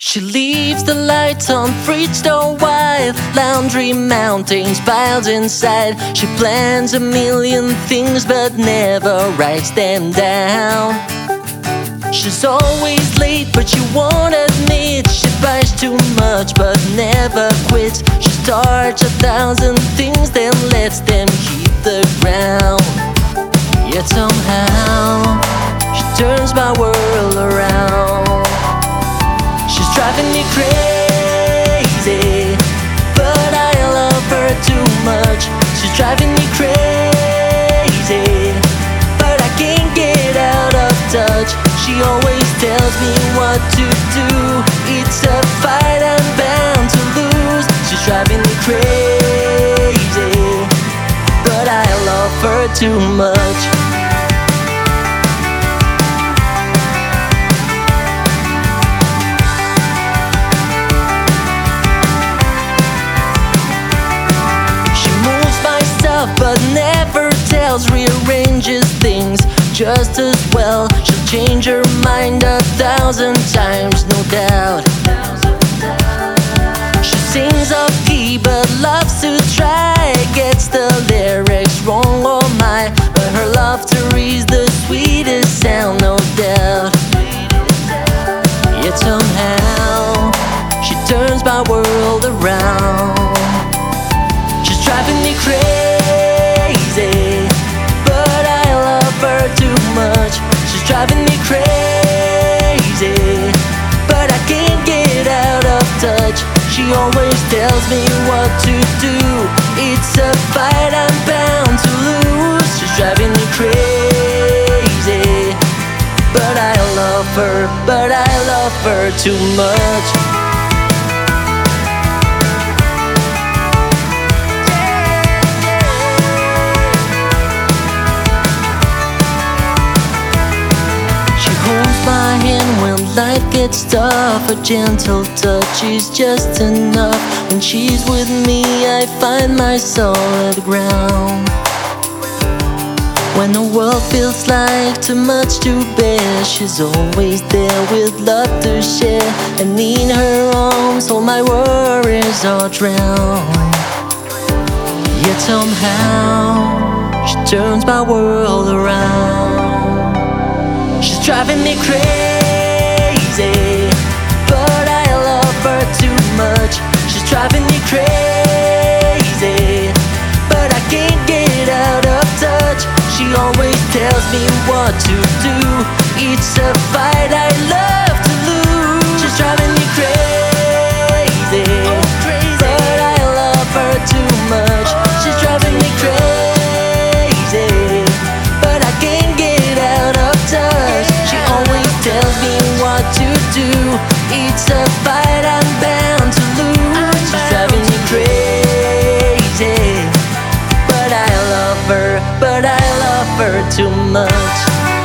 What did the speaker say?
She leaves the lights on, fridge door wide, laundry mountains piled inside. She plans a million things but never writes them down. She's always late but she won't admit she buys too much but never quits. She starts 1,000 things then lets them hit the ground. Yet somehow she turns my world around. She's driving me crazy, but I love her too much. She's driving me crazy, but I can't get out of touch. She always tells me what to do. It's a fight I'm bound to lose. She's driving me crazy, but I love her too much. But never tells, rearranges things just as well. She'll change her mind 1,000 times, no doubt. She sings off key but loves to try, gets the lyrics wrong, oh my. But her laughter is the sweetest sound, no doubt. Yet somehow she turns my world around. She's driving me crazy, but I love her too much. She's driving me crazy, but I can't get out of touch. She always tells me what to do. It's a fight I'm bound to lose. She's driving me crazy, but I love her too much. My hand when life gets tough, a gentle touch is just enough. When she's with me I find my soul at the ground. When the world feels like too much to bear, she's always there with love to share. And in her arms all my worries are drowned. Yet somehow she turns my world around. She's driving me crazy, but I love her too much. She's driving me crazy, but I can't get out of touch. She always tells me what to do. It's a fight I love to lose. She's driving me crazy, but I love her too much. She's driving me crazy, but I can't get out of touch. She always tells me what to do. It's a fight I'm bound to lose. She's driving me crazy, but I love her too much.